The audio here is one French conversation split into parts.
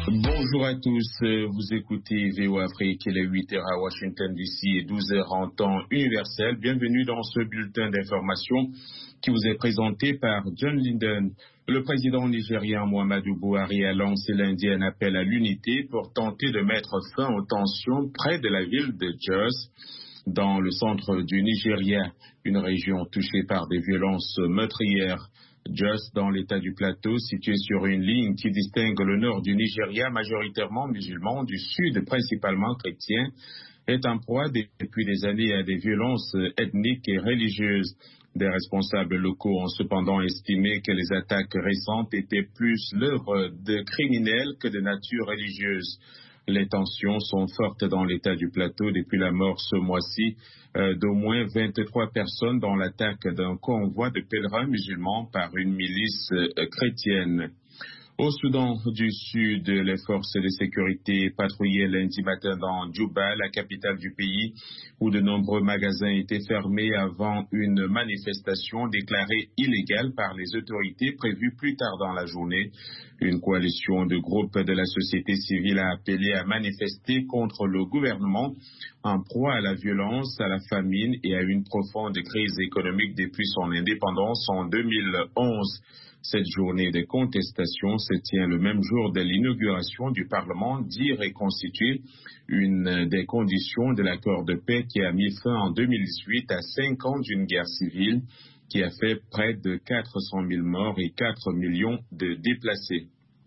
Bonjour à tous, vous écoutez VOA Afrique, il est 8h à Washington DC et 12h en temps universel. Bienvenue dans ce bulletin d'information qui vous est présenté par John Linden. Le président nigérien Muhammadu Buhari a lancé lundi un appel à l'unité pour tenter de mettre fin aux tensions près de la ville de Jos, dans le centre du Nigeria, une région touchée par des violences meurtrières. Jos, dans l'état du Plateau, situé sur une ligne qui distingue le nord du Nigeria, majoritairement musulman, du sud principalement chrétien, est en proie depuis des années à des violences ethniques et religieuses. Des responsables locaux ont cependant estimé que les attaques récentes étaient plus l'œuvre de criminels que de nature religieuse. Les tensions sont fortes dans l'état du Plateau depuis la mort ce mois-ci d'au moins 23 personnes dans l'attaque d'un convoi de pèlerins musulmans par une milice chrétienne. Au Soudan du Sud, les forces de sécurité patrouillaient lundi matin dans Djouba, la capitale du pays, où de nombreux magasins étaient fermés avant une manifestation déclarée illégale par les autorités prévue plus tard dans la journée. Une coalition de groupes de la société civile a appelé à manifester contre le gouvernement en proie à la violence, à la famine et à une profonde crise économique depuis son indépendance en 2011. Cette journée de contestation se tient le même jour de l'inauguration du Parlement dit reconstitué, une des conditions de l'accord de paix qui a mis fin en 2018 à 5 ans d'une guerre civile qui a fait près de 400 000 morts et 4 millions de déplacés.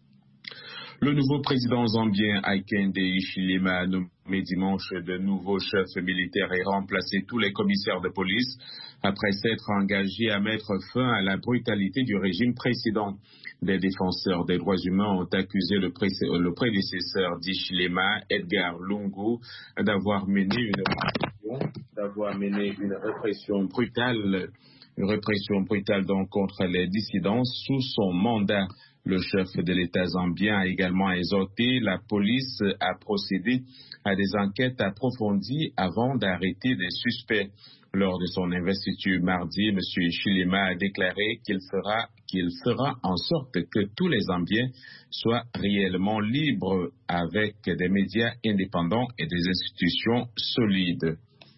Le nouveau président zambien Hakainde Hichilema a nommé dimanche de nouveaux chefs militaires et remplacé tous les commissaires de police après s'être engagé à mettre fin à la brutalité du régime précédent. Des défenseurs des droits humains ont accusé le prédécesseur d'Hichilema, Edgar Lungu, d'avoir mené une répression brutale donc contre les dissidents sous son mandat. Le chef de l'État zambien a également exhorté la police à procéder à des enquêtes approfondies avant d'arrêter des suspects. Lors de son investiture mardi, M. Hichilema a déclaré qu'il fera en sorte que tous les Zambiens soient réellement libres avec des médias indépendants et des institutions solides.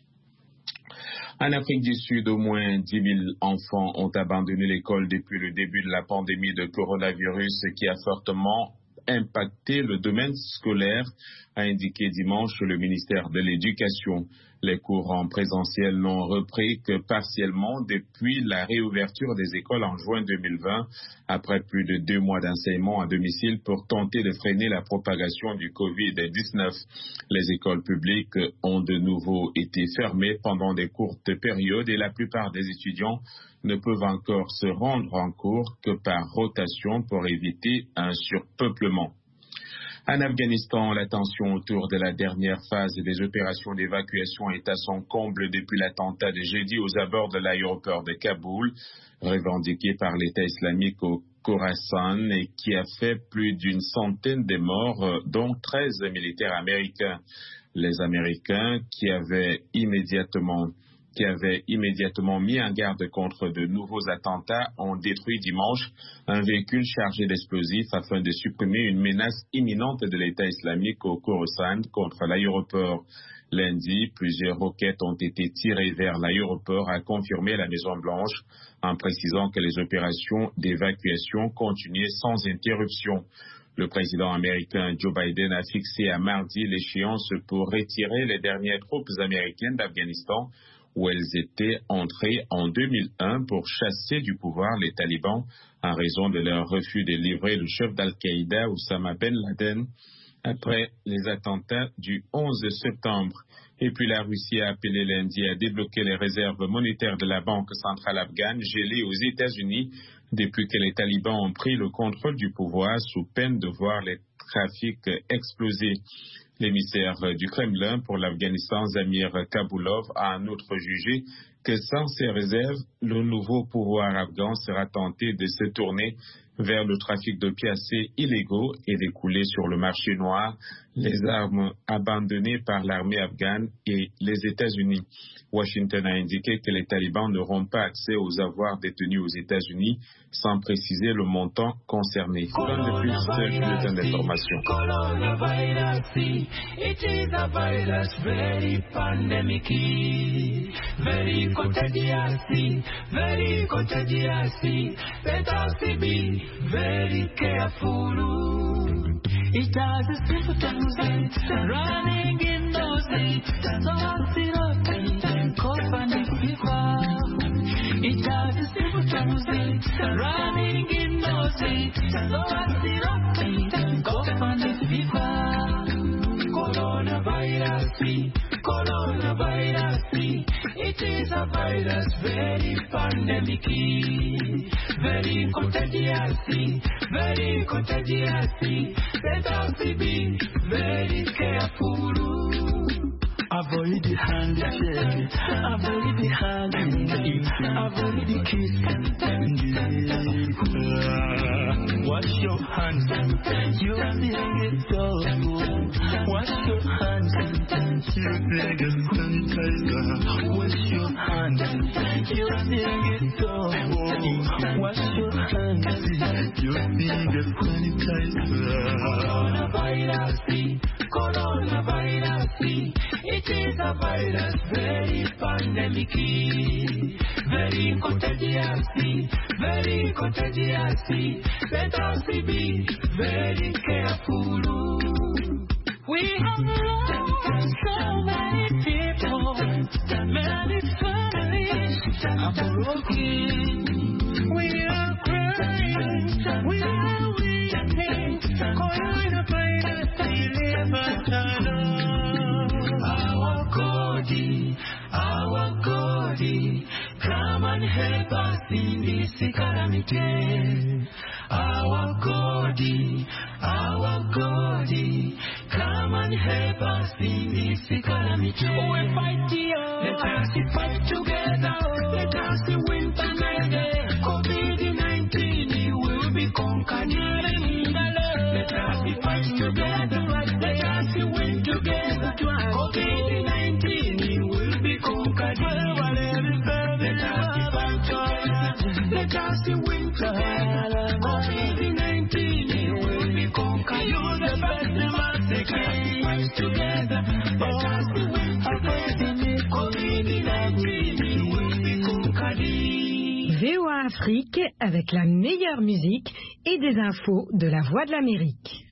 En Afrique du Sud, au moins 10 000 enfants ont abandonné l'école depuis le début de la pandémie de coronavirus qui a fortement impacté le domaine scolaire, a indiqué dimanche le ministère de l'Éducation. Les cours en présentiel n'ont repris que partiellement depuis la réouverture des écoles en juin 2020, après plus de 2 mois d'enseignement à domicile pour tenter de freiner la propagation du Covid-19. Les écoles publiques ont de nouveau été fermées pendant des courtes périodes et la plupart des étudiants ne peuvent encore se rendre en cours que par rotation pour éviter un surpeuplement. En Afghanistan, la tension autour de la dernière phase des opérations d'évacuation est à son comble depuis l'attentat de jeudi aux abords de l'aéroport de Kaboul, revendiqué par l'État islamique au Khorasan et qui a fait plus d'une centaine de morts, dont 13 militaires américains. Les Américains qui avaient immédiatement mis en garde contre de nouveaux attentats ont détruit dimanche un véhicule chargé d'explosifs afin de supprimer une menace imminente de l'État islamique au Khorasan contre l'aéroport. Lundi, plusieurs roquettes ont été tirées vers l'aéroport, a confirmé la Maison-Blanche, en précisant que les opérations d'évacuation continuaient sans interruption. Le président américain Joe Biden a fixé à mardi l'échéance pour retirer les dernières troupes américaines d'Afghanistan, où elles étaient entrées en 2001 pour chasser du pouvoir les talibans en raison de leur refus de livrer le chef d'Al-Qaïda, Oussama Ben Laden, après les attentats du 11 septembre. Et puis la Russie a appelé lundi à débloquer les réserves monétaires de la Banque centrale afghane gelées aux États-Unis depuis que les talibans ont pris le contrôle du pouvoir sous peine de voir les trafics exploser. L'émissaire du Kremlin pour l'Afghanistan, Zamir Kabulov, a en outre jugé que sans ces réserves, le nouveau pouvoir afghan sera tenté de se tourner vers le trafic d'opiacés illégaux et d'écouler sur le marché noir les armes abandonnées par l'armée afghane et les États-Unis. Washington a indiqué que les talibans n'auront pas accès aux avoirs détenus aux États-Unis sans préciser le montant concerné. Donne de plus de bulletins d'information. Coronavirus, it is a virus very pandemic, very contagious, let us be very careful. It has a symptoms running in those so cough and fever. It has a symptoms running in those so cough and fever. Coronavirus, it is a virus very pandemic, very contagious, let us be very careful. Avoid the handshake, avoid the hugging, avoid the kissing. Wash your hands, you sing it all. Wash your hands, you beg a sanitizer. Wash your hands, you sing it all. Wash your hands, you beg a sanitizer. Coronavirus, it is a virus very pandemic, very contagious, let us be very careful. We have lost so many people, many families are broken. We are crying, we are weeping, coronavirus deliver us. Our God, come and help us in this calamity. Our God, come and help us in this calamity. We fight here. Let us fight together. Let us win tonight. COVID-19 will be conquered. Let us fight together. Let us win together. COVID-19 will be conquered. Let us win together. COVID-19 will be conquered. You're the best fight together. Let us win together. COVID-19 will be conquered. VOA Afrique avec la meilleure musique et des infos de la Voix de l'Amérique.